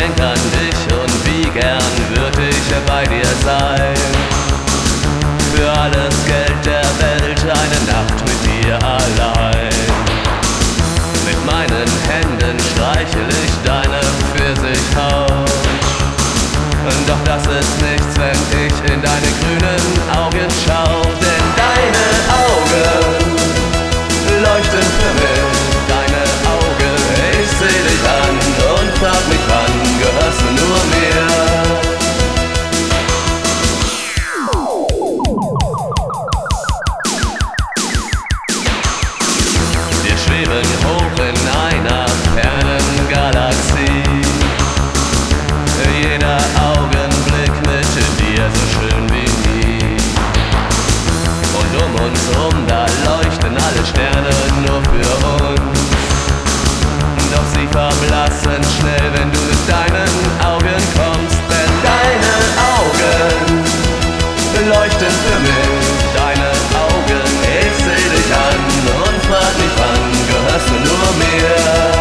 denk an dich und wie gern würde ich bei dir sein. Für alles Geld der Welt eine Nacht mit dir allein. Mit meinen Händen streichel ich deine Pfirsichhaut. Doch das ist nichts, wenn ich in deine grünen Augen schau. Denn deine Augen leuchten für mich. Deine Augen, ich seh dich an und frag mich, wann gehörst du nur mir. Wir schweben hoch in einer fernen Galaxie. Jeder Augenblick mit dir so schön wie nie. Und uns rum, da leuchten alle Sterne nur für uns. Doch sie verblassen schnell, wenn du mit deinen Augen kommst. Denn deine Augen leuchten für mich. Deine Augen, ich seh dich an und frag mich, wann gehörst du nur mir.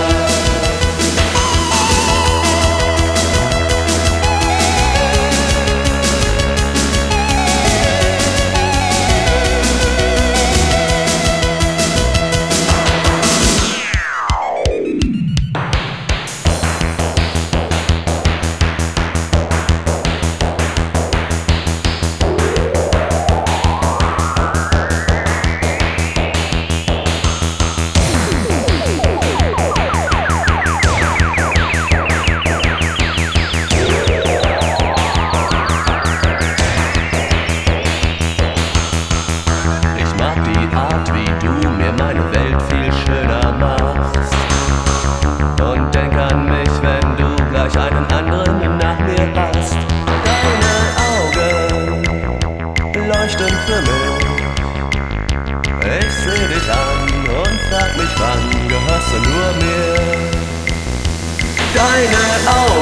Für mich. Ich seh dich an und frag mich, wann gehörst du nur mir. Deine Augen